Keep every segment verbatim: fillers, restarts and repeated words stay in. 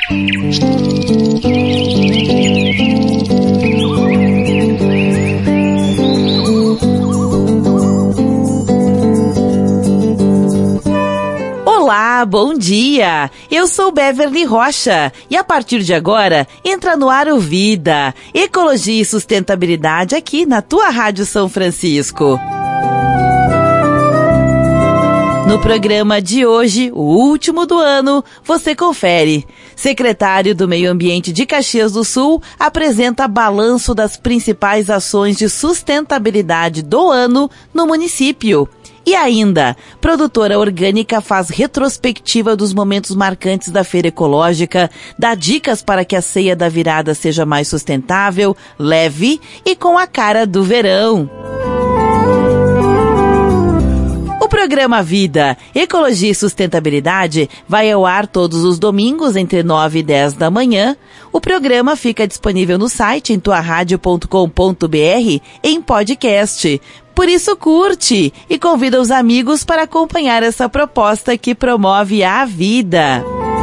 Olá, bom dia! Eu sou Beverly Rocha e a partir de agora entra no ar o Vida, Ecologia e Sustentabilidade aqui na tua Rádio São Francisco. No programa de hoje, o último do ano, você confere. Secretário do Meio Ambiente de Caxias do Sul apresenta balanço das principais ações de sustentabilidade do ano no município. E ainda, produtora orgânica faz retrospectiva dos momentos marcantes da Feira Ecológica, dá dicas para que a ceia da virada seja mais sustentável, leve e com a cara do verão. O programa Vida, Ecologia e Sustentabilidade vai ao ar todos os domingos entre nove e dez da manhã. O programa fica disponível no site em tua rádio ponto com ponto b r em podcast. Por isso curte e convida os amigos para acompanhar essa proposta que promove a vida.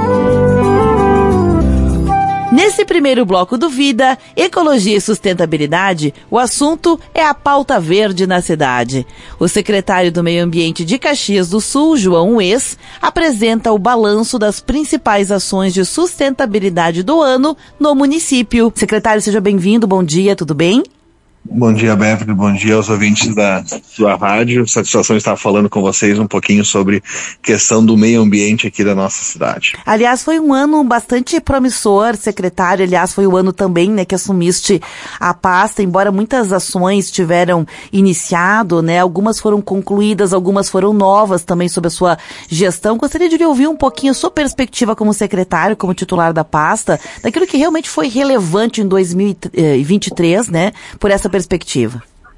Nesse primeiro bloco do Vida, Ecologia e Sustentabilidade, o assunto é a pauta verde na cidade. O secretário do Meio Ambiente de Caxias do Sul, João Ues, apresenta o balanço das principais ações de sustentabilidade do ano no município. Secretário, seja bem-vindo, bom dia, tudo bem? Bom dia, Beverly, bom dia aos ouvintes da sua rádio. Satisfação estar falando com vocês um pouquinho sobre questão do meio ambiente aqui da nossa cidade. Aliás, foi um ano bastante promissor, secretário. Aliás, foi o ano também, né, que assumiste a pasta, embora muitas ações tiveram iniciado, né, algumas foram concluídas, algumas foram novas também sob a sua gestão. Gostaria de ouvir um pouquinho a sua perspectiva como secretário, como titular da pasta, daquilo que realmente foi relevante em dois mil e vinte e três, né, por essa perspectiva.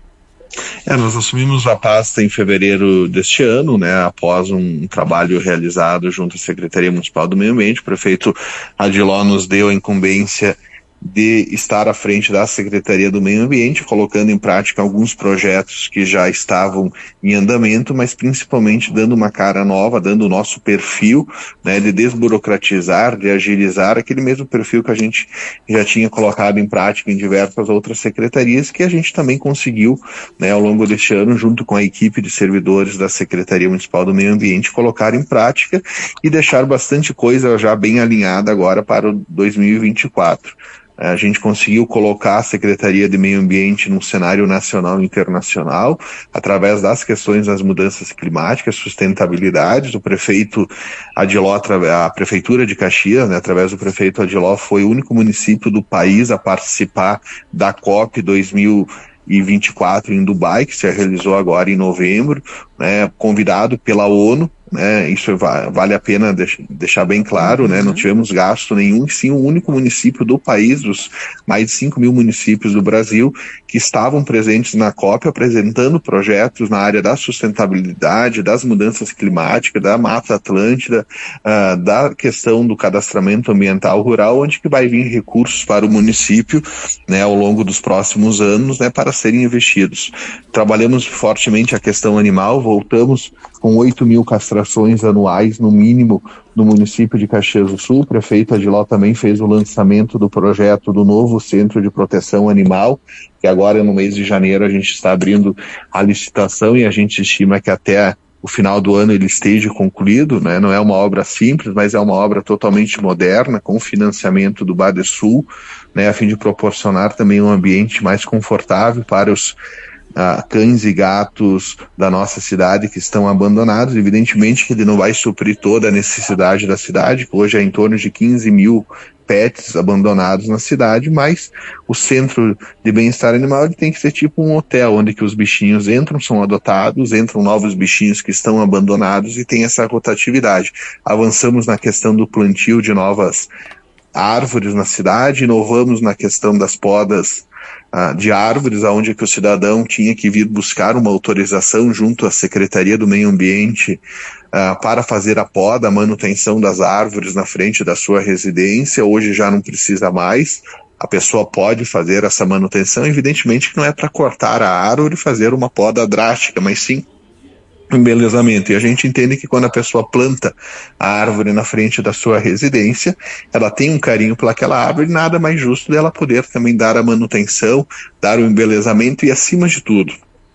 É, nós assumimos a pasta em fevereiro deste ano, né, após um trabalho realizado junto à Secretaria Municipal do Meio Ambiente. O prefeito Adiló nos deu a incumbência de estar à frente da Secretaria do Meio Ambiente, colocando em prática alguns projetos que já estavam em andamento, mas principalmente dando uma cara nova, dando o nosso perfil, né, de desburocratizar, de agilizar aquele mesmo perfil que a gente já tinha colocado em prática em diversas outras secretarias, que a gente também conseguiu, né, ao longo deste ano, junto com a equipe de servidores da Secretaria Municipal do Meio Ambiente, colocar em prática e deixar bastante coisa já bem alinhada agora para o dois mil e vinte e quatro. A gente conseguiu colocar a Secretaria de Meio Ambiente num cenário nacional e internacional, através das questões das mudanças climáticas, sustentabilidade. O prefeito Adiló, a Prefeitura de Caxias, né, através do prefeito Adiló, foi o único município do país a participar da COP dois mil e vinte e quatro em Dubai, que se realizou agora em novembro, né, convidado pela ONU. Né, isso vale a pena deixar bem claro, né, não tivemos gasto nenhum, sim o único município do país, dos mais de cinco mil municípios do Brasil, que estavam presentes na COP, apresentando projetos na área da sustentabilidade, das mudanças climáticas, da Mata Atlântida, uh, da questão do cadastramento ambiental rural, onde que vai vir recursos para o município, né, ao longo dos próximos anos, né, para serem investidos. Trabalhamos fortemente a questão animal, voltamos com oito mil castrações anuais, no mínimo, no município de Caxias do Sul. O prefeito Adiló também fez o lançamento do projeto do novo Centro de Proteção Animal, que agora no mês de janeiro a gente está abrindo a licitação e a gente estima que até o final do ano ele esteja concluído, né? Não é uma obra simples, mas é uma obra totalmente moderna, com financiamento do Badesul, né? A fim de proporcionar também um ambiente mais confortável para os Uh, cães e gatos da nossa cidade que estão abandonados. Evidentemente que ele não vai suprir toda a necessidade da cidade, que hoje é em torno de quinze mil pets abandonados na cidade, mas o centro de bem-estar animal ele tem que ser tipo um hotel, onde que os bichinhos entram, são adotados, entram novos bichinhos que estão abandonados e tem essa rotatividade. Avançamos na questão do plantio de novas árvores na cidade, inovamos na questão das podas Uh, de árvores, onde que o cidadão tinha que vir buscar uma autorização junto à Secretaria do Meio Ambiente uh, para fazer a poda, a manutenção das árvores na frente da sua residência. Hoje já não precisa mais, a pessoa pode fazer essa manutenção. Evidentemente que não é para cortar a árvore e fazer uma poda drástica, mas sim embelezamento. E a gente entende que quando a pessoa planta a árvore na frente da sua residência, ela tem um carinho pelaquela árvore, nada mais justo dela poder também dar a manutenção, dar o embelezamento e, acima de tudo,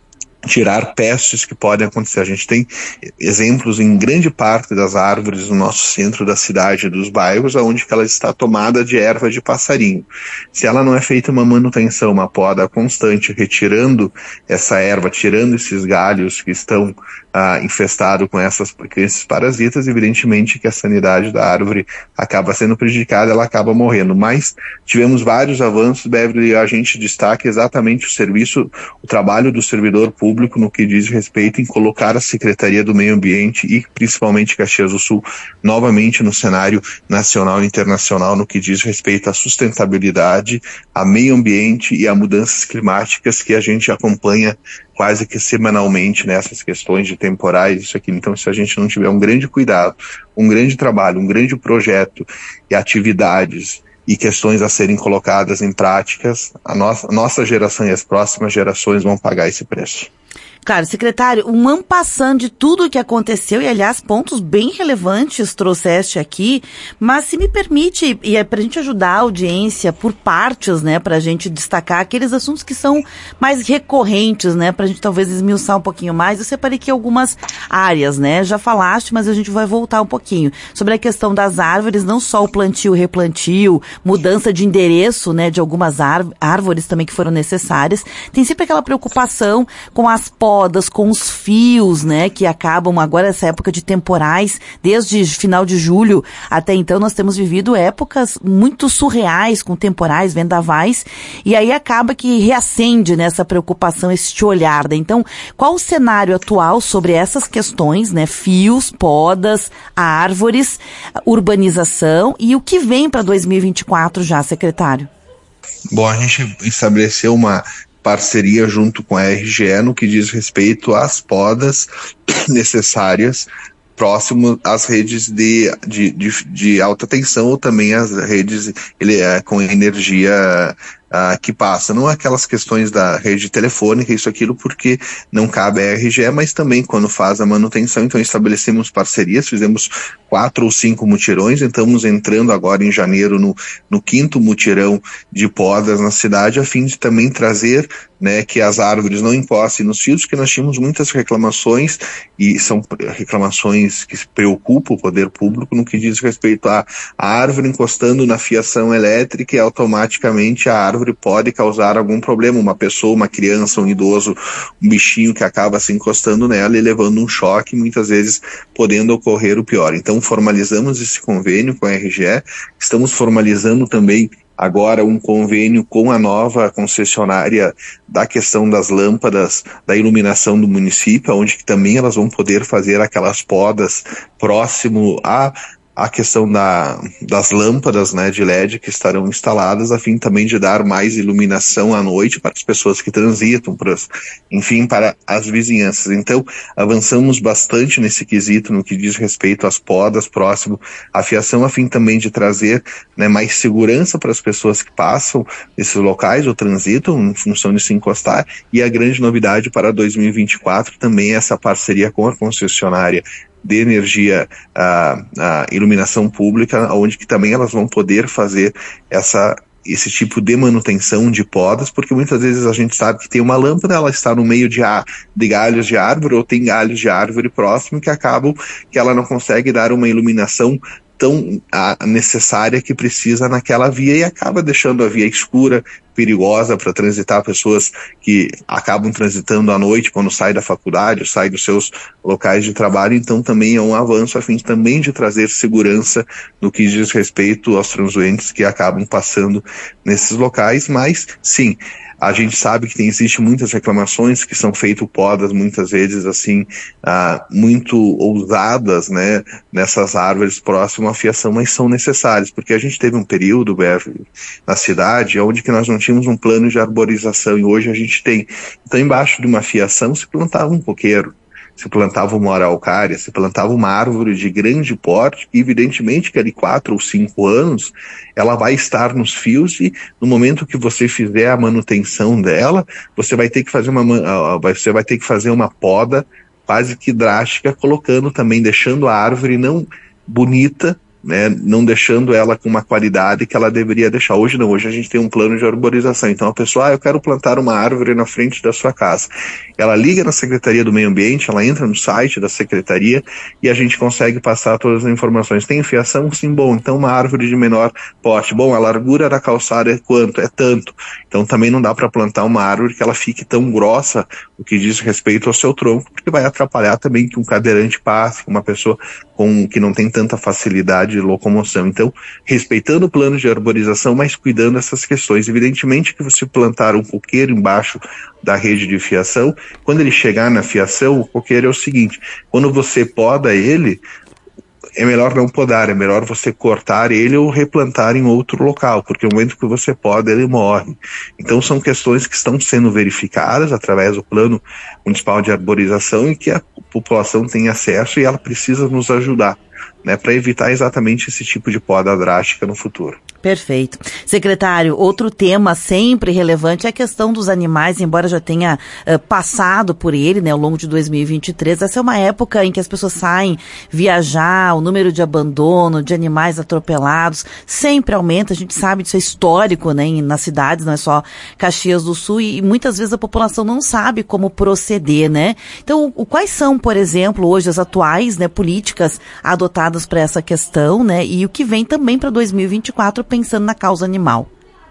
tirar pestes que podem acontecer. A gente tem exemplos em grande parte das árvores no nosso centro da cidade, dos bairros, onde ela está tomada de erva de passarinho. Se ela não é feita uma manutenção, uma poda constante, retirando essa erva, tirando esses galhos que estão ah, infestados com, essas, com esses parasitas, evidentemente que a sanidade da árvore acaba sendo prejudicada, ela acaba morrendo. Mas tivemos vários avanços, Beverly, a gente destaca exatamente o serviço, o trabalho do servidor público público no que diz respeito em colocar a Secretaria do Meio Ambiente e principalmente Caxias do Sul novamente no cenário nacional e internacional no que diz respeito à sustentabilidade, a meio ambiente e a mudanças climáticas que a gente acompanha quase que semanalmente nessas questões de temporais, isso aqui. Então, se a gente não tiver um grande cuidado, um grande trabalho, um grande projeto e atividades e questões a serem colocadas em práticas, a nossa, a nossa geração e as próximas gerações vão pagar esse preço. Claro, secretário, um ampassando de tudo o que aconteceu, e aliás, pontos bem relevantes trouxeste aqui, mas se me permite, e é pra gente ajudar a audiência por partes, né, pra gente destacar aqueles assuntos que são mais recorrentes, né, pra gente talvez esmiuçar um pouquinho mais. Eu separei aqui algumas áreas, né, já falaste, mas a gente vai voltar um pouquinho sobre a questão das árvores, não só o plantio, replantio, mudança de endereço, né, de algumas árvores também que foram necessárias. Tem sempre aquela preocupação com as podas, com os fios, né, que acabam agora essa época de temporais, desde final de julho até então nós temos vivido épocas muito surreais com temporais, vendavais, e aí acaba que reacende nessa preocupação, este olhar, né? Então, qual o cenário atual sobre essas questões, né, fios, podas, árvores, urbanização e o que vem para dois mil e vinte e quatro já, secretário? Bom, a gente estabeleceu uma parceria junto com a R G E no que diz respeito às podas necessárias próximo às redes de, de, de, de alta tensão ou também as redes ele, é, com energia uh, que passa. Não aquelas questões da rede telefônica, isso, aquilo, porque não cabe à R G E, mas também quando faz a manutenção. Então estabelecemos parcerias, fizemos quatro ou cinco mutirões, estamos entrando agora em janeiro no, no quinto mutirão de podas na cidade, a fim de também trazer, né, que as árvores não encostem nos fios, porque nós tínhamos muitas reclamações, e são reclamações que preocupam o poder público no que diz respeito à, à árvore encostando na fiação elétrica, e automaticamente a árvore pode causar algum problema, uma pessoa, uma criança, um idoso, um bichinho que acaba se encostando nela e levando um choque, muitas vezes podendo ocorrer o pior. Então formalizamos esse convênio com a R G E, estamos formalizando também agora um convênio com a nova concessionária da questão das lâmpadas, da iluminação do município, onde que também elas vão poder fazer aquelas podas próximo a a questão da, das lâmpadas, né, de L E D que estarão instaladas, a fim também de dar mais iluminação à noite para as pessoas que transitam, para as, enfim, para as vizinhanças. Então, avançamos bastante nesse quesito, no que diz respeito às podas próximo à fiação, a fim também de trazer, né, mais segurança para as pessoas que passam nesses locais ou transitam em função de se encostar. E a grande novidade para dois mil e vinte e quatro também é essa parceria com a concessionária de energia, a, a iluminação pública, onde que também elas vão poder fazer essa, esse tipo de manutenção de podas, porque muitas vezes a gente sabe que tem uma lâmpada, ela está no meio de, a, de galhos de árvore, ou tem galhos de árvore próximo que acabam que ela não consegue dar uma iluminação tão a, necessária que precisa naquela via, e acaba deixando a via escura, perigosa para transitar, pessoas que acabam transitando à noite quando sai da faculdade, ou sai dos seus locais de trabalho. Então também é um avanço a fim também de trazer segurança no que diz respeito aos transuentes que acabam passando nesses locais. Mas sim, a gente sabe que tem, existe muitas reclamações que são feitas podas muitas vezes assim, ah, muito ousadas, né, nessas árvores próximas à fiação, mas são necessárias, porque a gente teve um período, Beverly, na cidade, onde que nós não tínhamos um plano de arborização, e hoje a gente tem. Então, embaixo de uma fiação se plantava um coqueiro, se plantava uma araucária, se plantava uma árvore de grande porte, e evidentemente que ali quatro ou cinco anos ela vai estar nos fios, e no momento que você fizer a manutenção dela, você vai ter que fazer uma, você vai ter que fazer uma poda quase que drástica, colocando também, deixando a árvore não bonita, né, não deixando ela com uma qualidade que ela deveria deixar. Hoje não, hoje a gente tem um plano de arborização, então a pessoa, ah, eu quero plantar uma árvore na frente da sua casa. Ela liga na Secretaria do Meio Ambiente, ela entra no site da Secretaria e a gente consegue passar todas as informações. Tem fiação? Sim, bom, então uma árvore de menor porte. Bom, a largura da calçada é quanto? É tanto. Então também não dá para plantar uma árvore que ela fique tão grossa, o que diz respeito ao seu tronco, porque vai atrapalhar também que um cadeirante passe, uma pessoa com, que não tem tanta facilidade de locomoção. Então, respeitando o plano de arborização, mas cuidando dessas questões. Evidentemente que você plantar um coqueiro embaixo da rede de fiação, quando ele chegar na fiação, o coqueiro é o seguinte, quando você poda ele, é melhor não podar, é melhor você cortar ele ou replantar em outro local, porque no momento que você poda, ele morre. Então são questões que estão sendo verificadas através do Plano Municipal de Arborização e que a população tem acesso e ela precisa nos ajudar, né, para evitar exatamente esse tipo de poda drástica no futuro. Perfeito. Secretário, outro tema sempre relevante é a questão dos animais, embora já tenha uh, passado por ele, né, ao longo de dois mil e vinte e três. Essa é uma época em que as pessoas saem viajar, o número de abandono, de animais atropelados, sempre aumenta. A gente sabe disso, é histórico, né, nas cidades, não é só Caxias do Sul, e, e muitas vezes a população não sabe como proceder, né? Então, o, quais são, por exemplo, hoje as atuais, né, políticas adotadas para essa questão, né, e o que vem também para dois mil e vinte e quatro pensando na causa animal?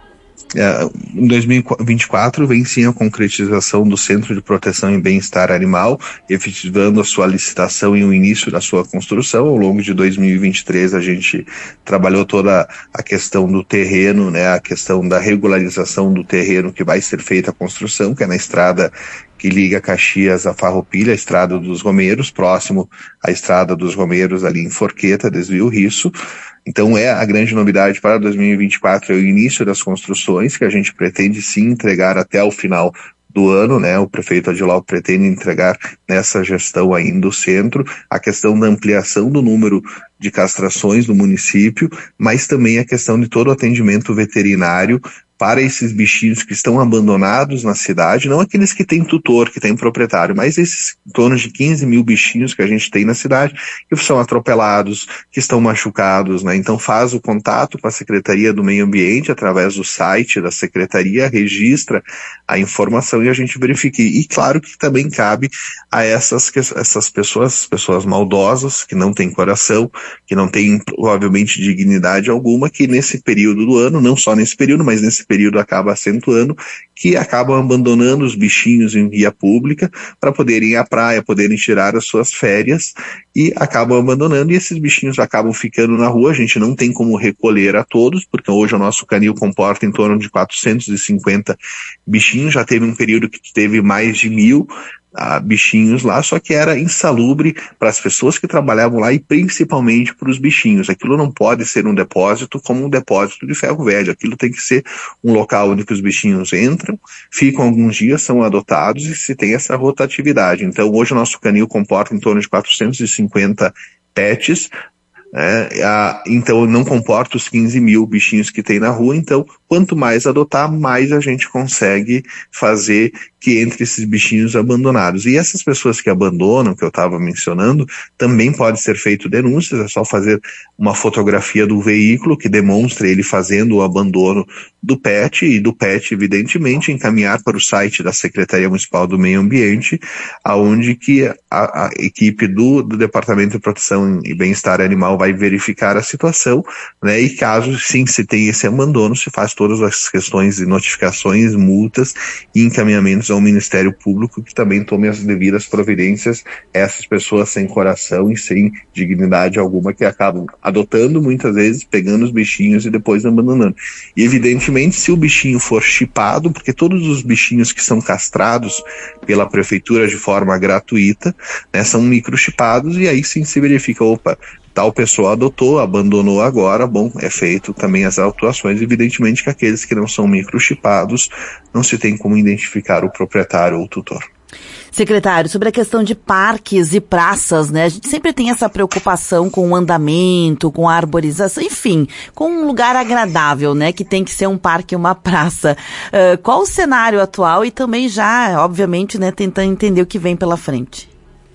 É, em dois mil e vinte e quatro vem sim a concretização do Centro de Proteção e Bem-Estar Animal, efetivando a sua licitação e o início da sua construção. Ao longo de dois mil e vinte e três a gente trabalhou toda a questão do terreno, né, a questão da regularização do terreno que vai ser feita a construção, que é na estrada que liga Caxias a Farroupilha, a Estrada dos Romeiros, próximo à Estrada dos Romeiros, ali em Forqueta, Desvio Risso. Então é a grande novidade para dois mil e vinte e quatro, é o início das construções, que a gente pretende sim entregar até o final do ano, né? O prefeito Adilau pretende entregar nessa gestão ainda o centro, a questão da ampliação do número de castrações no município, mas também a questão de todo o atendimento veterinário para esses bichinhos que estão abandonados na cidade, não aqueles que têm tutor, que têm proprietário, mas esses em torno de quinze mil bichinhos que a gente tem na cidade, que são atropelados, que estão machucados, né? Então faz o contato com a Secretaria do Meio Ambiente através do site da Secretaria, registra a informação e a gente verifica. E claro que também cabe a essas, essas pessoas, pessoas maldosas, que não têm coração, que não têm provavelmente dignidade alguma, que nesse período do ano, não só nesse período, mas nesse período acaba acentuando, que acabam abandonando os bichinhos em via pública para poderem ir à praia, poderem tirar as suas férias e acabam abandonando, e esses bichinhos acabam ficando na rua. A gente não tem como recolher a todos, porque hoje o nosso canil comporta em torno de quatrocentos e cinquenta bichinhos, já teve um período que teve mais de mil Ah, bichinhos lá, só que era insalubre para as pessoas que trabalhavam lá e principalmente para os bichinhos. Aquilo não pode ser um depósito como um depósito de ferro velho, aquilo tem que ser um local onde que os bichinhos entram, ficam alguns dias, são adotados e se tem essa rotatividade. Então hoje o nosso canil comporta em torno de quatrocentos e cinquenta pets, É, a, então não comporta os quinze mil bichinhos que tem na rua. Então quanto mais adotar, mais a gente consegue fazer que entre esses bichinhos abandonados. E essas pessoas que abandonam, que eu estava mencionando, também pode ser feito denúncias, é só fazer uma fotografia do veículo que demonstre ele fazendo o abandono do pet, e do pet, evidentemente, encaminhar para o site da Secretaria Municipal do Meio Ambiente, aonde que a, a equipe do, do Departamento de Proteção e Bem-Estar Animal vai verificar a situação, né, e caso sim se tem esse abandono, se faz todas as questões de notificações, multas e encaminhamentos ao Ministério Público, que também tome as devidas providências essas pessoas sem coração e sem dignidade alguma, que acabam adotando muitas vezes, pegando os bichinhos e depois abandonando. E evidentemente se o bichinho for chipado, porque todos os bichinhos que são castrados pela prefeitura de forma gratuita, né, são microchipados, e aí sim se verifica, opa, tal pessoa adotou, abandonou agora, bom, é feito também as autuações. Evidentemente que aqueles que não são microchipados, não se tem como identificar o proprietário ou o tutor. Secretário, sobre a questão de parques e praças, né? A gente sempre tem essa preocupação com o andamento, com a arborização, enfim, com um lugar agradável, né? Que tem que ser um parque e uma praça. Uh, qual o cenário atual e também já, obviamente, né, tentando entender o que vem pela frente?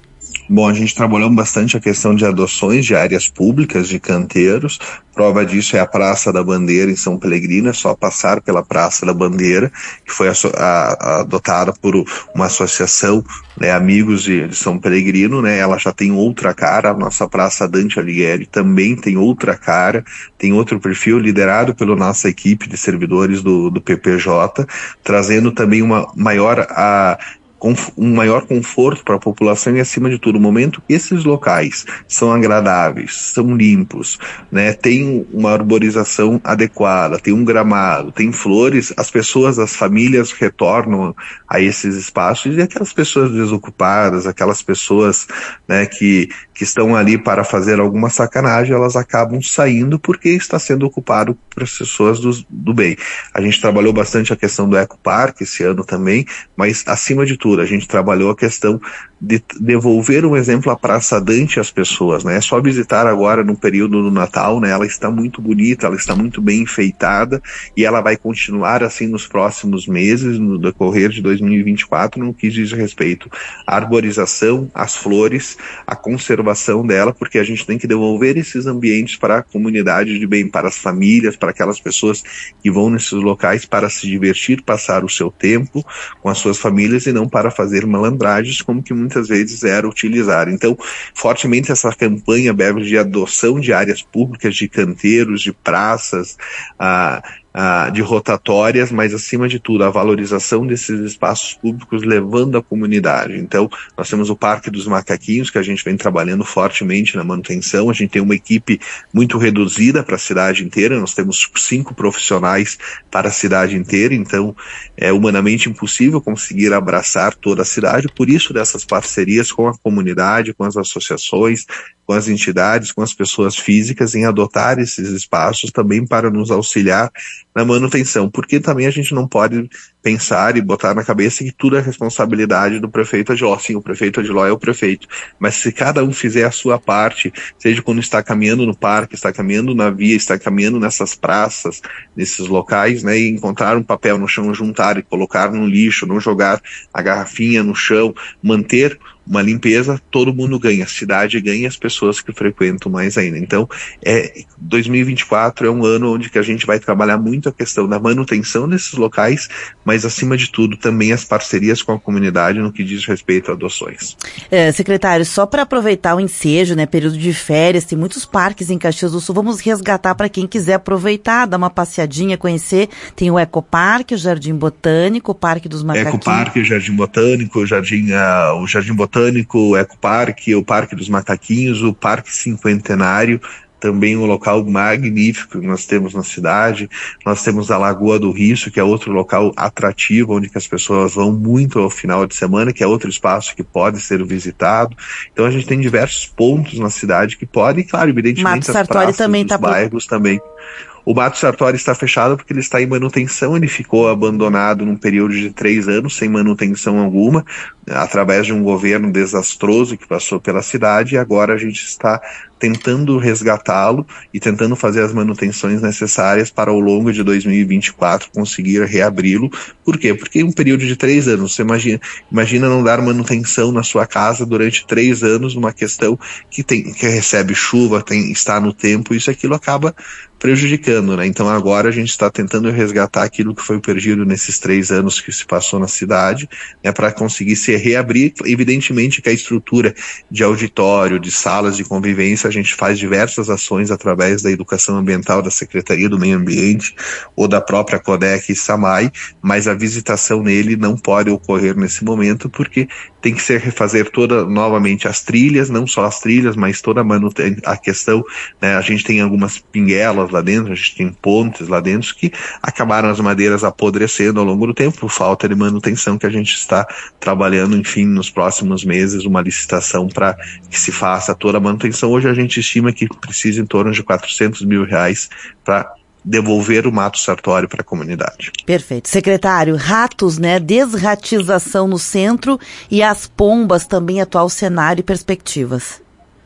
Bom, a gente trabalhou bastante a questão de adoções de áreas públicas, de canteiros. Prova disso é a Praça da Bandeira em São Pellegrino, é só passar pela Praça da Bandeira, que foi a, a, adotada por uma associação, né, Amigos de, de São Pellegrino, né, ela já tem outra cara. A nossa Praça Dante Alighieri também tem outra cara, tem outro perfil, liderado pela nossa equipe de servidores do, do P P J, trazendo também uma maior a um maior conforto para a população e, acima de tudo, o momento que esses locais são agradáveis, são limpos, né, tem uma arborização adequada, tem um gramado, tem flores, as pessoas, as famílias retornam a esses espaços, e aquelas pessoas desocupadas, aquelas pessoas, né, que, que estão ali para fazer alguma sacanagem, elas acabam saindo porque está sendo ocupado por pessoas do, do bem. A gente trabalhou bastante a questão do ecoparque esse ano também, mas, acima de tudo, a gente trabalhou a questão de devolver um exemplo à Praça Dante às pessoas, né? É só visitar agora no período do Natal, né? Ela está muito bonita, ela está muito bem enfeitada, e ela vai continuar assim nos próximos meses, no decorrer de dois mil e vinte e quatro, no que diz respeito à arborização, às flores, à conservação dela, porque a gente tem que devolver esses ambientes para a comunidade de bem, para as famílias, para aquelas pessoas que vão nesses locais para se divertir, passar o seu tempo com as suas famílias, e não para fazer malandragens, como que muitas vezes era utilizar. Então, fortemente essa campanha, Beverly, de adoção de áreas públicas, de canteiros, de praças, ah, ah, de rotatórias, mas, acima de tudo, a valorização desses espaços públicos levando a comunidade. Então, nós temos o Parque dos Macaquinhos, que a gente vem trabalhando fortemente na manutenção. A gente tem uma equipe muito reduzida para a cidade inteira, nós temos cinco profissionais para a cidade inteira, então é humanamente impossível conseguir abraçar toda a cidade, por isso dessas parcerias com a comunidade, com as associações, com as entidades, com as pessoas físicas, em adotar esses espaços também para nos auxiliar na manutenção, porque também a gente não pode pensar e botar na cabeça que tudo é responsabilidade do prefeito Adiló. Sim, o prefeito Adiló é o prefeito, mas se cada um fizer a sua parte, seja quando está caminhando no parque, está caminhando na via, está caminhando nessas praças, nesses locais, né, e encontrar um papel no chão, juntar e colocar no lixo, não jogar a garrafinha no chão, manter uma limpeza, todo mundo ganha, a cidade ganha e as pessoas que frequentam mais ainda. Então, é, dois mil e vinte e quatro é um ano onde que a gente vai trabalhar muito a questão da manutenção desses locais, mas, acima de tudo, também as parcerias com a comunidade no que diz respeito a adoções. É, secretário, só para aproveitar o ensejo, né, período de férias, tem muitos parques em Caxias do Sul, vamos resgatar para quem quiser aproveitar, dar uma passeadinha, conhecer. Tem o Ecoparque, o Jardim Botânico, o Parque dos Macaquinhos. Ecoparque, o Jardim Botânico, o Jardim, uh, o Jardim Botânico, o Ecoparque, o Parque dos Macaquinhos, o Parque Cinquentenário, também um local magnífico que nós temos na cidade. Nós temos a Lagoa do Risso, que é outro local atrativo, onde que as pessoas vão muito ao final de semana, que é outro espaço que pode ser visitado. Então a gente tem diversos pontos na cidade que podem, claro, evidentemente, Mato as Sartori praças também dos tá bairros por... também. O Mato Sartori está fechado porque ele está em manutenção, ele ficou abandonado num período de três anos, sem manutenção alguma, através de um governo desastroso que passou pela cidade, e agora a gente está tentando resgatá-lo e tentando fazer as manutenções necessárias para, ao longo de dois mil e vinte e quatro, conseguir reabri-lo. Por quê? Porque em um período de três anos, você imagina, imagina não dar manutenção na sua casa durante três anos, numa questão que, tem, que recebe chuva, tem, está no tempo, isso aquilo acaba prejudicando, né? Então agora a gente está tentando resgatar aquilo que foi perdido nesses três anos que se passou na cidade, né, para conseguir se reabrir. Evidentemente que a estrutura de auditório, de salas de convivência, a gente faz diversas ações através da educação ambiental da Secretaria do Meio Ambiente ou da própria Codec e SAMAI, mas a visitação nele não pode ocorrer nesse momento, porque tem que ser refazer toda, novamente, as trilhas, não só as trilhas, mas toda a, manuten- a questão, né, a gente tem algumas pinguelas lá dentro, a gente tem pontes lá dentro que acabaram as madeiras apodrecendo ao longo do tempo por falta de manutenção, que a gente está trabalhando, enfim, nos próximos meses, uma licitação para que se faça toda a manutenção. Hoje a gente estima que precisa em torno de quatrocentos mil reais para devolver o Mato Sartori para a comunidade. Perfeito. Secretário, ratos, né? Desratização no centro e as pombas também, atual cenário e perspectivas.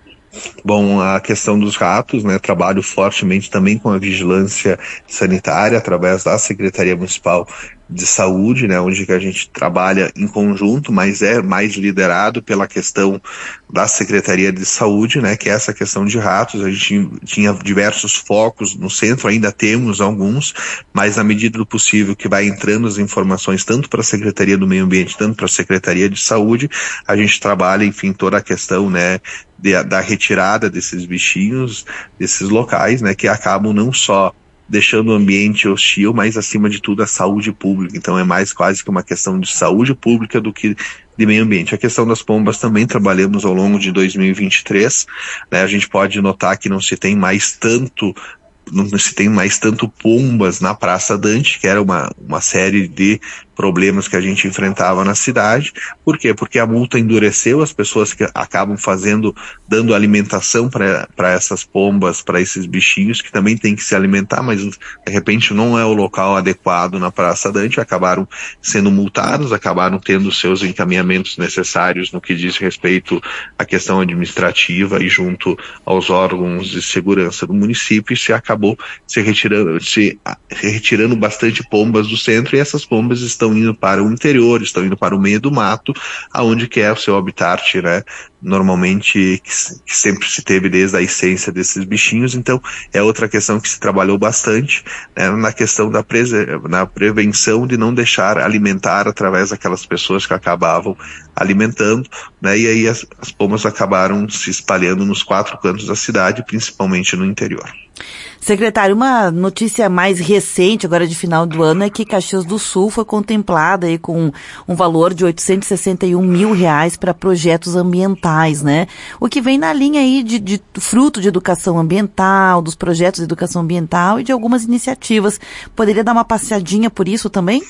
Bom, a questão dos ratos, né, trabalho fortemente também com a vigilância sanitária através da Secretaria Municipal de Saúde, né, onde que a gente trabalha em conjunto, mas é mais liderado pela questão da Secretaria de Saúde, né, que é essa questão de ratos. A gente tinha diversos focos no centro, ainda temos alguns, mas na medida do possível que vai entrando as informações tanto para a Secretaria do Meio Ambiente, tanto para a Secretaria de Saúde, a gente trabalha, enfim, toda a questão, né, de, da retirada desses bichinhos, desses locais, né, que acabam não só deixando o ambiente hostil, mas acima de tudo a saúde pública. Então é mais quase que uma questão de saúde pública do que de meio ambiente. A questão das pombas também trabalhamos ao longo de dois mil e vinte e três, né? A gente pode notar que não se tem mais tanto não se tem mais tanto pombas na Praça Dante, que era uma, uma série de problemas que a gente enfrentava na cidade. Por quê? Porque a multa endureceu, as pessoas que acabam fazendo, dando alimentação para essas pombas, para esses bichinhos que também tem que se alimentar, mas de repente não é o local adequado na Praça Dante, acabaram sendo multados, acabaram tendo seus encaminhamentos necessários no que diz respeito à questão administrativa e junto aos órgãos de segurança do município, e se acabou se retirando, se retirando bastante pombas do centro, e essas pombas estão indo para o interior, estão indo para o meio do mato, aonde que é o seu habitat, né, normalmente que, que sempre se teve desde a essência desses bichinhos. Então é outra questão que se trabalhou bastante, né, na questão da prese- na prevenção de não deixar alimentar através daquelas pessoas que acabavam alimentando, né, e aí as, as pombas acabaram se espalhando nos quatro cantos da cidade, principalmente no interior. Secretário, uma notícia mais recente, agora de final do ano, é que Caxias do Sul foi contemplada aí com um valor de oitocentos e sessenta e um mil reais para projetos ambientais, né? O que vem na linha aí de, de fruto de educação ambiental, dos projetos de educação ambiental e de algumas iniciativas. Poderia dar uma passeadinha por isso também?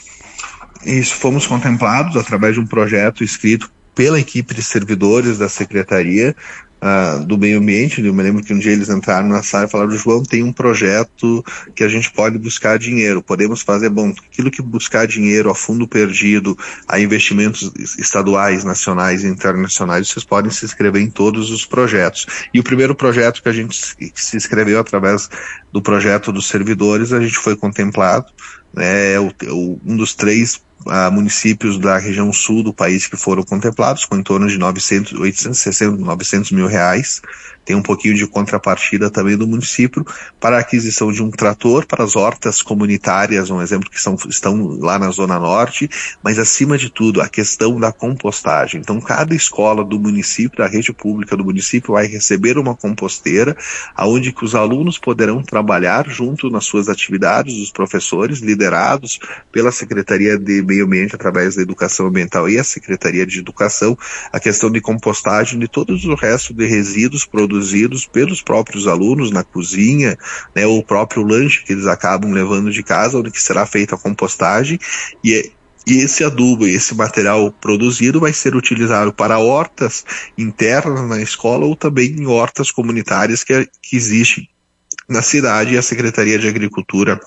Isso, fomos contemplados através de um projeto escrito pela equipe de servidores da Secretaria Uh, do Meio Ambiente. Eu me lembro que um dia eles entraram na sala e falaram: João, tem um projeto que a gente pode buscar dinheiro, podemos fazer, bom, aquilo que buscar dinheiro a fundo perdido, a investimentos estaduais, nacionais e internacionais, vocês podem se inscrever em todos os projetos. E o primeiro projeto que a gente se inscreveu através do projeto dos servidores, a gente foi contemplado, né, é o, o, um dos três Uh, municípios da região sul do país que foram contemplados, com em torno de novecentos, oitocentos, seiscentos, novecentos mil reais. Tem um pouquinho de contrapartida também do município para a aquisição de um trator para as hortas comunitárias, um exemplo que são, estão lá na Zona Norte, mas acima de tudo a questão da compostagem. Então cada escola do município, da rede pública do município, vai receber uma composteira, aonde que os alunos poderão trabalhar junto nas suas atividades, os professores liderados pela Secretaria de Meio Ambiente através da Educação Ambiental e a Secretaria de Educação, a questão de compostagem de todos o resto de resíduos produzidos pelos próprios alunos na cozinha, né, ou o próprio lanche que eles acabam levando de casa, onde que será feita a compostagem, e E esse adubo, esse material produzido vai ser utilizado para hortas internas na escola ou também em hortas comunitárias que, que existem na cidade, e a Secretaria de Agricultura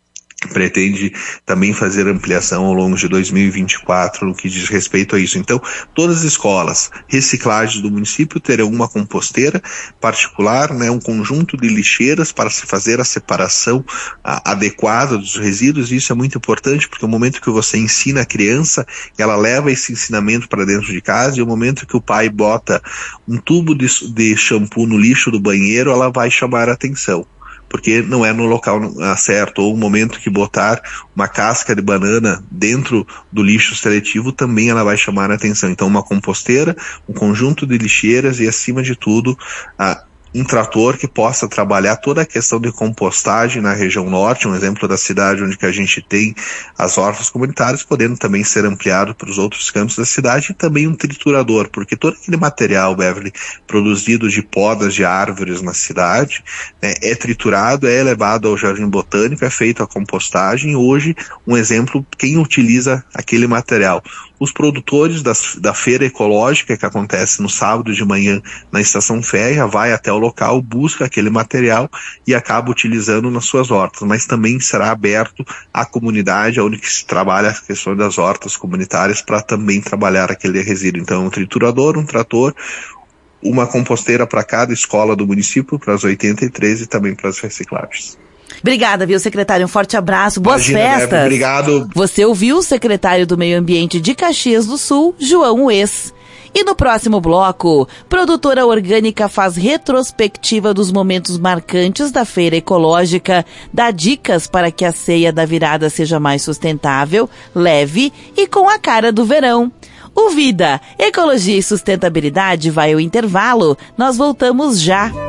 pretende também fazer ampliação ao longo de dois mil e vinte e quatro no que diz respeito a isso. Então, todas as escolas reciclagens do município terão uma composteira particular, né, um conjunto de lixeiras para se fazer a separação a, adequada dos resíduos. E isso é muito importante, porque o momento que você ensina a criança, ela leva esse ensinamento para dentro de casa, e o momento que o pai bota um tubo de, de shampoo no lixo do banheiro, ela vai chamar a atenção, porque não é no local certo, ou o momento que botar uma casca de banana dentro do lixo seletivo, também ela vai chamar a atenção. Então uma composteira, um conjunto de lixeiras e, acima de tudo, a um trator que possa trabalhar toda a questão de compostagem na região norte, um exemplo da cidade onde que a gente tem as hortas comunitárias, podendo também ser ampliado para os outros cantos da cidade, e também um triturador, porque todo aquele material, Beverly, produzido de podas de árvores na cidade, né, é triturado, é levado ao Jardim Botânico, é feita a compostagem. Hoje, um exemplo, quem utiliza aquele material? Os produtores das, da feira ecológica, que acontece no sábado de manhã na Estação Férrea, vai até o local, busca aquele material e acaba utilizando nas suas hortas, mas também será aberto à comunidade, onde que se trabalha a questão das hortas comunitárias, para também trabalhar aquele resíduo. Então, um triturador, um trator, uma composteira para cada escola do município, para as oitenta e três, e também para as reciclagens. Obrigada, viu, secretário? Um forte abraço, boas Imagina, festas. Bebe, obrigado. Você ouviu o secretário do Meio Ambiente de Caxias do Sul, João Ues. E no próximo bloco, Produtora Orgânica faz retrospectiva dos momentos marcantes da feira ecológica, dá dicas para que a ceia da virada seja mais sustentável, leve e com a cara do verão. O Vida, Ecologia e Sustentabilidade vai ao intervalo, nós voltamos já.